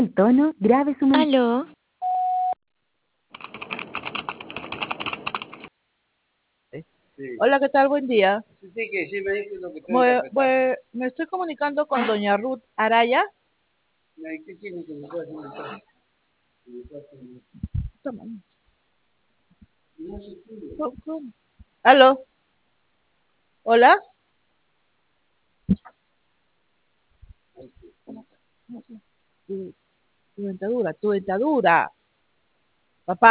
Tono grave su mensaje. Aló, Hola, ¿qué tal? Buen día. Sí, que sí, me dice lo que tengo que interpretar. Me estoy comunicando con doña Ruth Araya. ¿Qué tiene que me pueda comunicar? Toma. ¿Cómo? ¿Aló? ¿Hola? ¿Cómo está? Tu dentadura, tu dentadura.